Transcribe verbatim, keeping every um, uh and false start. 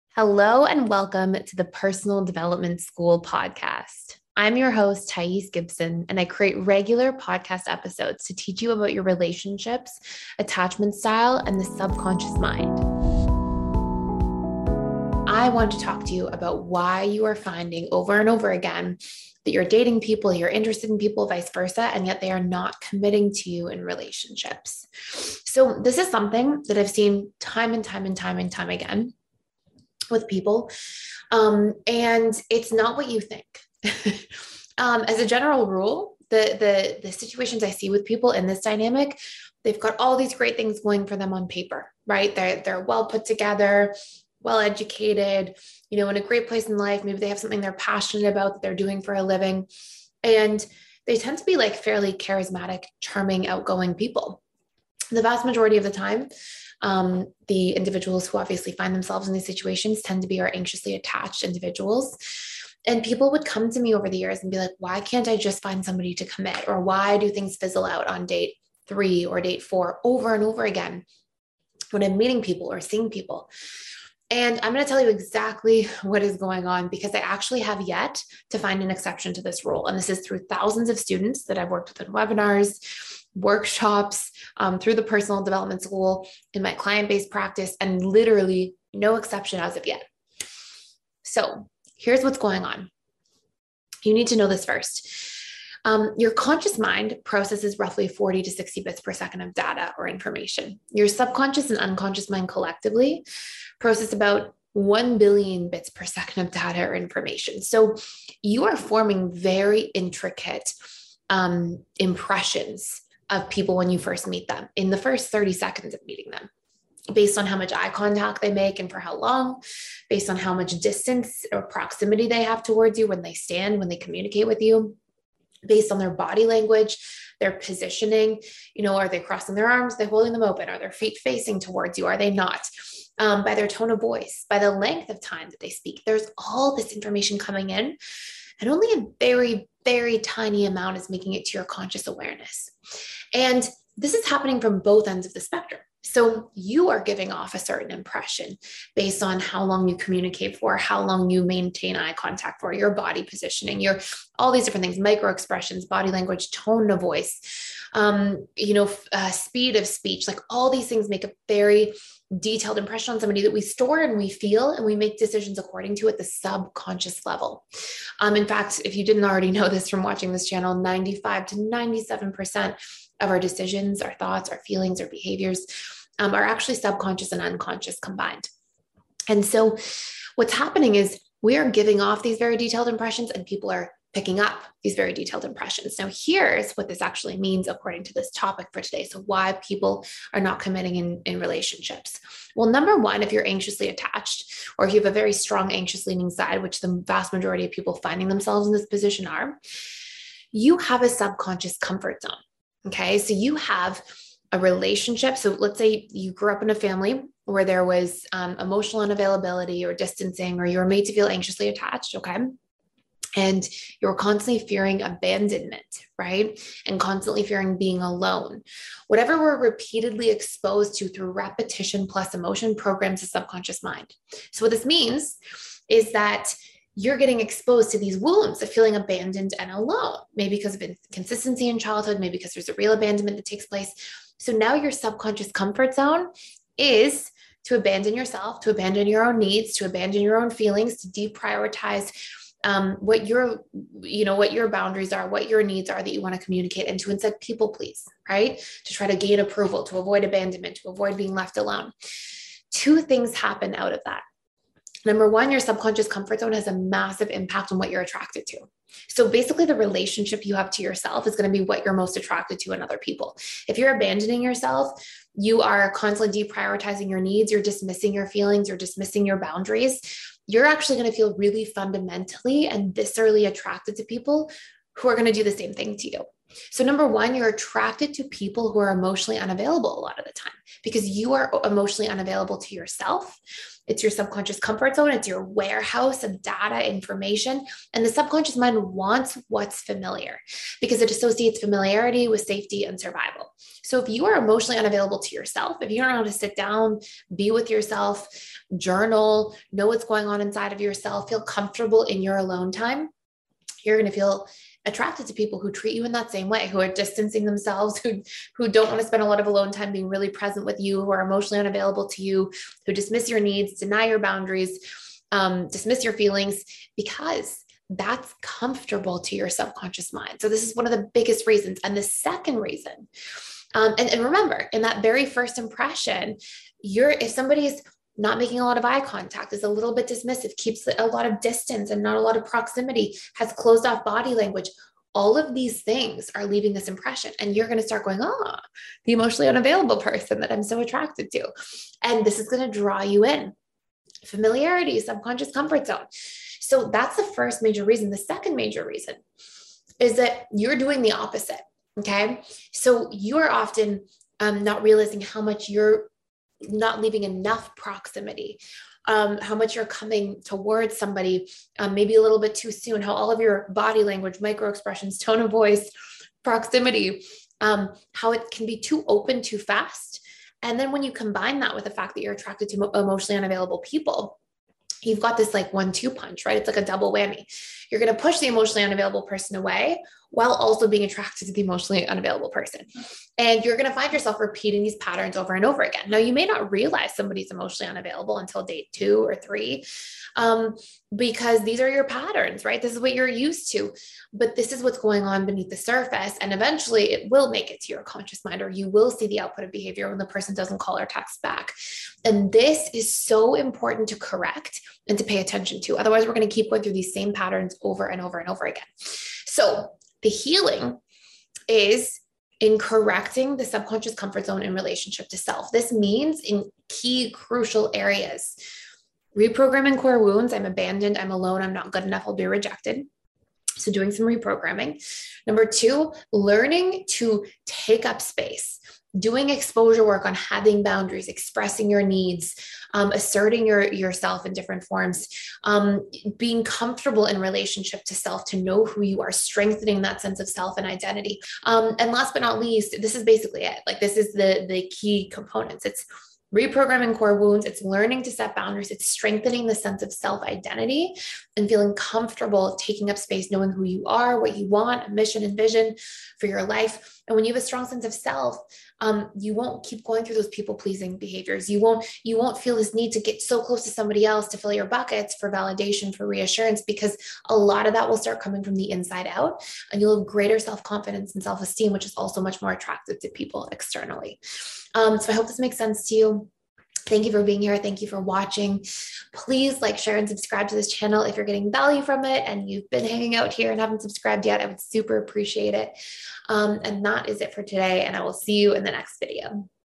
Hello and welcome to the Personal Development School podcast. I'm your host, Thais Gibson, and I create regular podcast episodes to teach you about your relationships, attachment style, and the subconscious mind. I want to talk to you about why you are finding over and over again that you're dating people, you're interested in people, vice versa, and yet they are not committing to you in relationships. So this is something that I've seen time and time and time and time again with people. Um, and it's not what you think. um, as a general rule, the, the, the situations I see with people in this dynamic, they've got all these great things going for them on paper, right? They're, they're well put together, well educated, you know, in a great place in life. Maybe they have something they're passionate about that they're doing for a living. And they tend to be like fairly charismatic, charming, outgoing people. The vast majority of the time, Um, the individuals who obviously find themselves in these situations tend to be our anxiously attached individuals. And people would come to me over the years and be like, why can't I just find somebody to commit? Or why do things fizzle out on date three or date four over and over again when I'm meeting people or seeing people? And I'm going to tell you exactly what is going on because I actually have yet to find an exception to this rule. And this is through thousands of students that I've worked with in webinars, workshops, um, through the personal development school, in my client-based practice, and literally no exception as of yet. So here's what's going on. You need to know this first. Um, your conscious mind processes roughly forty to sixty bits per second of data or information. Your subconscious and unconscious mind collectively process about one billion bits per second of data or information. So you are forming very intricate um, impressions of people when you first meet them in the first thirty seconds of meeting them, based on how much eye contact they make and for how long, based on how much distance or proximity they have towards you when they stand, when they communicate with you, based on their body language, their positioning. You know, are they crossing their arms? Are they holding them open? Are their feet facing towards you? Are they not? Um, by their tone of voice, by the length of time that they speak. There's all this information coming in, and only a very, very tiny amount is making it to your conscious awareness. And this is happening from both ends of the spectrum. So you are giving off a certain impression based on how long you communicate for, how long you maintain eye contact for, your body positioning, your all these different things, micro expressions, body language, tone of voice, um, you know, uh, speed of speech, like all these things make a very detailed impression on somebody that we store and we feel and we make decisions according to at the subconscious level. Um, in fact, if you didn't already know this from watching this channel, ninety-five to ninety-seven percent of our decisions, our thoughts, our feelings, our behaviors um, are actually subconscious and unconscious combined. And so what's happening is we are giving off these very detailed impressions and people are picking up these very detailed impressions. Now, here's what this actually means according to this topic for today. So why people are not committing in, in relationships. Well, number one, if you're anxiously attached, or if you have a very strong anxious leaning side, which the vast majority of people finding themselves in this position are, you have a subconscious comfort zone. Okay. So you have a relationship. So let's say you grew up in a family where there was um, emotional unavailability or distancing, or you were made to feel anxiously attached. Okay. And you're constantly fearing abandonment, right? And constantly fearing being alone. Whatever we're repeatedly exposed to through repetition plus emotion programs the subconscious mind. So what this means is that you're getting exposed to these wounds of feeling abandoned and alone, maybe because of inconsistency in childhood, maybe because there's a real abandonment that takes place. So now your subconscious comfort zone is to abandon yourself, to abandon your own needs, to abandon your own feelings, to deprioritize um, what your, you know, what your boundaries are, what your needs are that you want to communicate, and to instead people please, right? To try to gain approval, to avoid abandonment, to avoid being left alone. Two things happen out of that. Number one, your subconscious comfort zone has a massive impact on what you're attracted to. So basically the relationship you have to yourself is going to be what you're most attracted to in other people. If you're abandoning yourself, you are constantly deprioritizing your needs, you're dismissing your feelings, you're dismissing your boundaries, you're actually going to feel really fundamentally and viscerally attracted to people who are going to do the same thing to you. So number one, you're attracted to people who are emotionally unavailable a lot of the time because you are emotionally unavailable to yourself. It's your subconscious comfort zone. It's your warehouse of data information. And the subconscious mind wants what's familiar because it associates familiarity with safety and survival. So if you are emotionally unavailable to yourself, if you don't know how to sit down, be with yourself, journal, know what's going on inside of yourself, feel comfortable in your alone time, you're going to feel attracted to people who treat you in that same way, who are distancing themselves, who, who don't want to spend a lot of alone time being really present with you, who are emotionally unavailable to you, who dismiss your needs, deny your boundaries, um, dismiss your feelings, because that's comfortable to your subconscious mind. So this is one of the biggest reasons. And the second reason, um, and, and remember, in that very first impression, you're, if somebody's not making a lot of eye contact, is a little bit dismissive, keeps a lot of distance and not a lot of proximity, has closed off body language, all of these things are leaving this impression. And you're going to start going, oh, the emotionally unavailable person that I'm so attracted to. And this is going to draw you in. Familiarity, subconscious comfort zone. So that's the first major reason. The second major reason is that you're doing the opposite. Okay. So you are often um, not realizing how much you're not leaving enough proximity, um, how much you're coming towards somebody, um, maybe a little bit too soon, how all of your body language, micro expressions, tone of voice, proximity, um, how it can be too open too fast. And then when you combine that with the fact that you're attracted to emotionally unavailable people, you've got this like one two punch, right? It's like a double whammy. You're going to push the emotionally unavailable person away while also being attracted to the emotionally unavailable person. And you're going to find yourself repeating these patterns over and over again. Now, you may not realize somebody's emotionally unavailable until date two or three, um, because these are your patterns, right? This is what you're used to, but this is what's going on beneath the surface. And eventually it will make it to your conscious mind, or you will see the output of behavior when the person doesn't call or text back. And this is so important to correct and to pay attention to. Otherwise, we're going to keep going through these same patterns over and over and over again. So the healing is in correcting the subconscious comfort zone in relationship to self. This means in key crucial areas: reprogramming core wounds. I'm abandoned. I'm alone. I'm not good enough. I'll be rejected. So doing some reprogramming. Number two, learning to take up space, doing exposure work on having boundaries, expressing your needs, um, asserting your, yourself in different forms, um, being comfortable in relationship to self, to know who you are, strengthening that sense of self and identity. Um, and last but not least, this is basically it. Like, this is the, the key components. It's reprogramming core wounds. It's learning to set boundaries. It's strengthening the sense of self-identity and feeling comfortable taking up space, knowing who you are, what you want, a mission and vision for your life. And when you have a strong sense of self, um, you won't keep going through those people-pleasing behaviors. You won't, you won't feel this need to get so close to somebody else to fill your buckets for validation, for reassurance, because a lot of that will start coming from the inside out, and you'll have greater self-confidence and self-esteem, which is also much more attractive to people externally. Um, so I hope this makes sense to you. Thank you for being here. Thank you for watching. Please like, share, and subscribe to this channel if you're getting value from it and you've been hanging out here and haven't subscribed yet. I would super appreciate it. Um, and that is it for today. And I will see you in the next video.